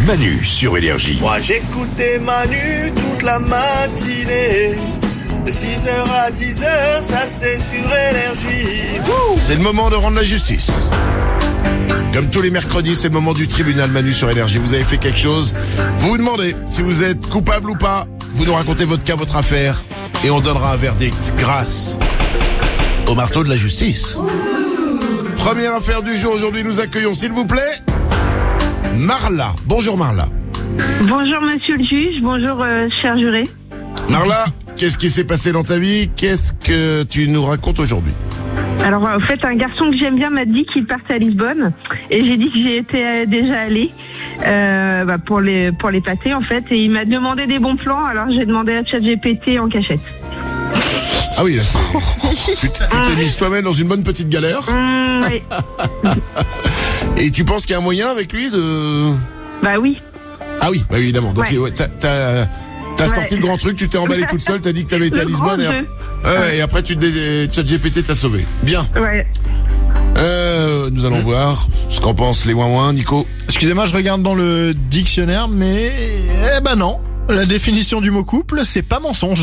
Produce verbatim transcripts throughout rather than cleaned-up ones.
Manu sur Énergie. Moi j'écoutais Manu toute la matinée. De six heures à dix heures, ça c'est sur Énergie. C'est le moment de rendre la justice. Comme tous les mercredis, c'est le moment du tribunal Manu sur Énergie. Vous avez fait quelque chose, vous vous demandez si vous êtes coupable ou pas. Vous nous racontez votre cas, votre affaire, et on donnera un verdict grâce au marteau de la justice. Première affaire du jour, aujourd'hui nous accueillons, s'il vous plaît, Marla. Bonjour Marla. Bonjour monsieur le juge, bonjour euh, cher juré. Marla, qu'est-ce qui s'est passé dans ta vie? Qu'est-ce que tu nous racontes aujourd'hui? Alors en fait, un garçon que j'aime bien m'a dit qu'il partait à Lisbonne et j'ai dit que j'y étais euh, déjà allée euh, bah, pour les pour les pâtés en fait, et il m'a demandé des bons plans, alors j'ai demandé à ChatGPT en cachette. Ah oui, là c'est... tu t- tu t'es mise toi-même dans une bonne petite galère. Mmh, oui. Et tu penses qu'il y a un moyen avec lui de... Bah oui. Ah oui, bah oui, évidemment. Donc Ouais. ouais, t'as, t'as, t'as Ouais. sorti le grand truc, tu t'es emballé toute seule, t'as dit que t'avais été Le à Lisbonne. grand Et, jeu. ouais, et après tu te dé... ChatGPT t'a sauvé. Bien. Ouais. Euh, nous allons voir ce qu'en pensent les ouin-ouin, Nico. Excusez-moi, je regarde dans le dictionnaire, mais... Eh ben non. La définition du mot couple, c'est pas mensonge.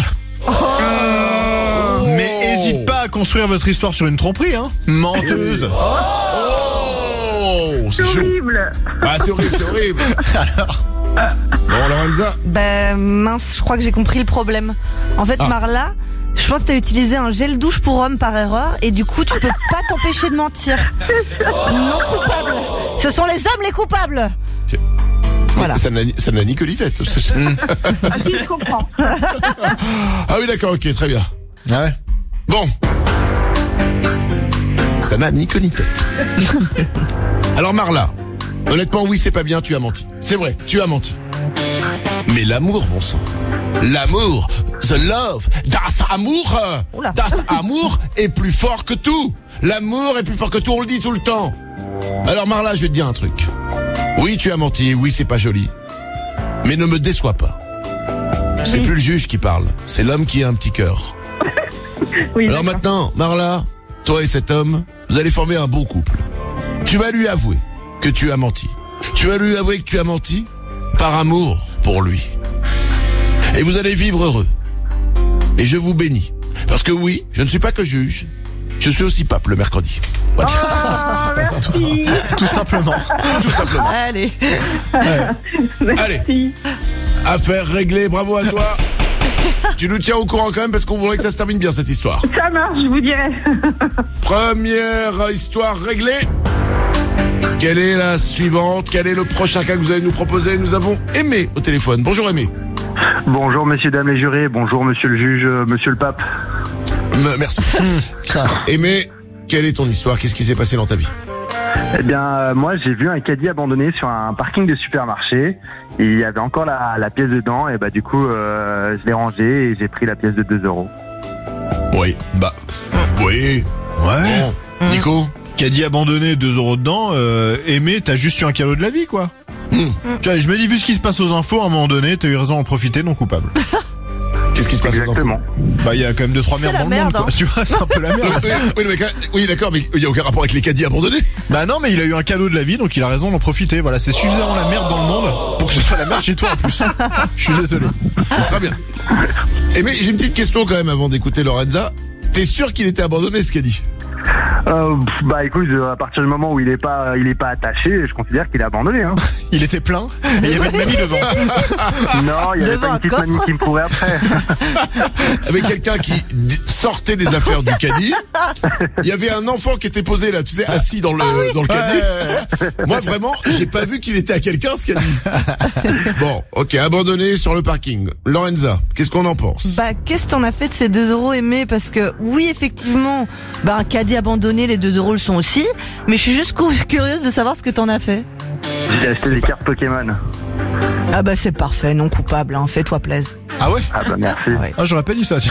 Mais hésite pas à construire votre histoire sur une tromperie, hein. Menteuse. Oh, c'est C'est chaud. horrible. Ah, c'est horrible, c'est horrible. Alors, Bon, Lorenza. Ben mince, je crois que j'ai compris le problème. En fait, Ah. Marla, je pense que t'as utilisé un gel douche pour homme par erreur et du coup tu peux pas t'empêcher de mentir. Non coupable. Ce sont les hommes les coupables. Voilà. Ça n'a, ça n'a ni queue ni tête. Ah si, je comprends. Ah oui, d'accord, ok, très bien. ah ouais. Bon. Ça n'a ni queue ni tête. Alors Marla, honnêtement, oui, c'est pas bien, tu as menti. C'est vrai, tu as menti. Mais l'amour, bon sang. L'amour, the love, das amour, Oula. das amour est plus fort que tout. L'amour est plus fort que tout, on le dit tout le temps. Alors Marla, je vais te dire un truc. Oui, tu as menti, oui, c'est pas joli. Mais ne me déçois pas. C'est Oui. plus le juge qui parle, c'est l'homme qui a un petit cœur. Oui, Alors d'accord. maintenant, Marla, toi et cet homme, vous allez former un bon couple. Tu vas lui avouer que tu as menti. Tu vas lui avouer que tu as menti par amour pour lui. Et vous allez vivre heureux. Et je vous bénis. Parce que oui, je ne suis pas que juge. Je suis aussi pape le mercredi. Voilà. Ah, merci. Tout simplement. Tout simplement. Allez. Merci. Affaire réglée, bravo à toi. Tu nous tiens au courant quand même parce qu'on voudrait que ça se termine bien cette histoire. Ça marche, je vous dirai. Première histoire réglée. Quelle est la suivante? Quel est le prochain cas que vous allez nous proposer? Nous avons Aimé au téléphone. Bonjour Aimé. Bonjour messieurs, dames les jurés, bonjour monsieur le juge, euh, monsieur le pape. Me- merci. Aimé, quelle est ton histoire? Qu'est-ce qui s'est passé dans ta vie? Eh bien, euh, moi j'ai vu un caddie abandonné sur un parking de supermarché. Et il y avait encore la, la pièce dedans, et bah du coup euh, je l'ai rangé et j'ai pris la pièce de deux euros. Oui, bah, oui. Ouais. Bon. Nico? Caddie abandonné, deux euros dedans. Euh, aimé, t'as juste eu un cadeau de la vie, quoi. Hmm. Tu vois, je me dis, vu ce qui se passe aux infos, à un moment donné, t'as eu raison d'en profiter, non coupable. Qu'est-ce qui se passe aux enfants? Exactement. Bah, il y a quand même deux, trois C'est merdes la dans le monde, merde, quoi. Tu vois, c'est un peu la Oui, merde. oui, oui, mais, oui, d'accord, mais il n'y a aucun rapport avec les caddies abandonnés. Bah non, mais il a eu un cadeau de la vie, donc il a raison d'en profiter. Voilà, c'est suffisamment la merde dans le monde pour que ce soit la merde chez toi en plus. Je suis désolé. Très bien. Aimé, j'ai une petite question quand même avant d'écouter Lorenza. T'es sûr qu'il était abandonné ce caddie? Euh, pff, bah écoute, euh, à partir du moment où il est pas, il est pas attaché, je considère qu'il est abandonné. Hein. Il était plein et il y avait une mamie devant. Non, il y avait Devant pas un une petite coffre. mamie qui me courait après. Avec quelqu'un qui d- sortait des affaires du caddie. Il y avait un enfant qui était posé là, tu sais, assis dans le, dans le caddie. Moi vraiment, j'ai pas vu qu'il était à quelqu'un ce caddie. Bon, ok, abandonné sur le parking. Lorenza, qu'est-ce qu'on en pense? Bah qu'est-ce que t'en as fait de ces deux euros aimés? Parce que oui effectivement, bah un caddie abandonné, les deux euros le sont aussi. Mais je suis juste cou- curieuse de savoir ce que t'en as fait. J'ai acheté des cartes Pokémon. Ah bah c'est parfait, non coupable, hein, fais-toi plaise. Ah ouais? Ah bah merci. Ouais. Ah, j'aurais pas dit ça, tiens.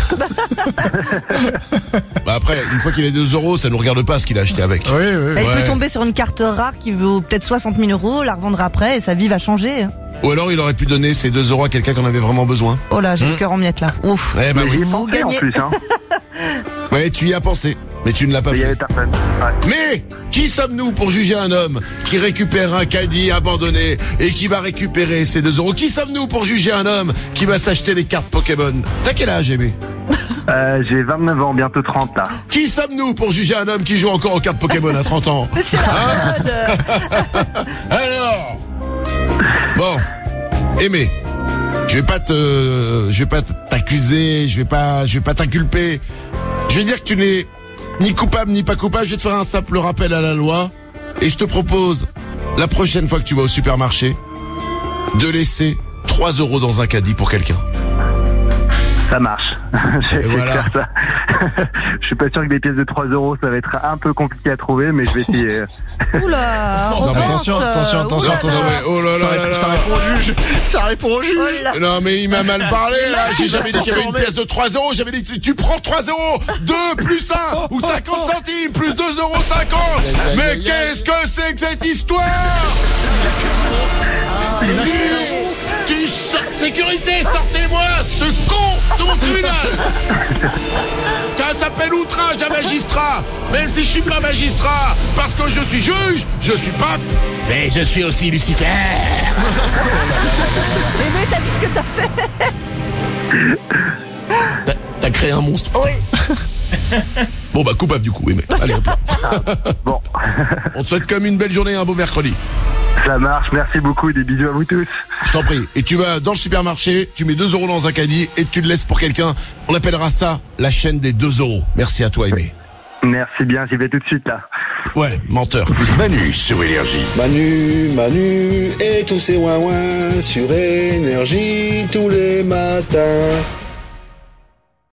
Bah après, une fois qu'il a deux euros, ça nous regarde pas ce qu'il a acheté avec. Oui, oui. Elle Ouais. peut tomber sur une carte rare qui vaut peut-être soixante mille euros, la revendre après et sa vie va changer. Ou alors il aurait pu donner ces deux euros à quelqu'un qui en avait vraiment besoin. Oh là, j'ai Hmm. le cœur en miettes là. Ouf. Eh bah Mais oui. j'y ai Vous pensé en gagnez. plus. Hein. Ouais, tu y as pensé. Mais tu ne l'as pas Mais il y fait. avait personne. Ouais. Mais qui sommes-nous pour juger un homme qui récupère un caddie abandonné et qui va récupérer ses deux euros? Qui sommes-nous pour juger un homme qui va s'acheter des cartes Pokémon? T'as quel âge, Aimé? Euh, j'ai vingt-neuf ans, bientôt trente là. Qui sommes-nous pour juger un homme qui joue encore aux cartes Pokémon à trente ans? Mais c'est la mode. Alors bon, Aimé, je vais pas te, je vais pas t'accuser, je vais pas, je vais pas t'inculper. Je vais dire que tu n'es ni coupable ni pas coupable. Je vais te faire un simple rappel à la loi et je te propose la prochaine fois que tu vas au supermarché de laisser trois euros dans un caddie pour quelqu'un. Ça marche. Je vais voilà. faire ça. Je suis pas sûr que des pièces de trois euros, ça va être un peu compliqué à trouver, mais je vais essayer. Oula. Non, mais attention, attention, attention, attention. Non, mais oh là Ça, là ré- là ça là. répond au juge. Ça répond au juge. Oh là. Non mais il m'a mal parlé là, j'ai jamais dit qu'il y avait une transformer. pièce de trois euros, j'avais dit tu, tu prends trois euros, deux plus un ou cinquante centimes plus deux euros cinquante. Mais qu'est-ce que c'est que cette histoire? Tu, tu, sors- sécurité, sortez-moi ce con de mon tribunal. Ça s'appelle outrage à magistrat, même si je suis pas magistrat, parce que je suis juge, je suis pape, mais je suis aussi Lucifer. Aimé, t'as vu ce que t'as fait? T'as, t'as créé un monstre. Oui. Bon bah coupable du coup, oui, mais allez hop. Bon, On te souhaite comme une belle journée, un beau mercredi. ça marche. Merci beaucoup. Des bisous à vous tous. Je t'en prie. Et tu vas dans le supermarché, tu mets deux euros dans un caddie et tu le laisses pour quelqu'un. On appellera ça la chaîne des deux euros. Merci à toi, Aimé. Merci bien. J'y vais tout de suite là. Ouais, menteur. Manu sur Énergie. Manu, Manu et tous ces ouin-ouin sur Énergie tous les matins.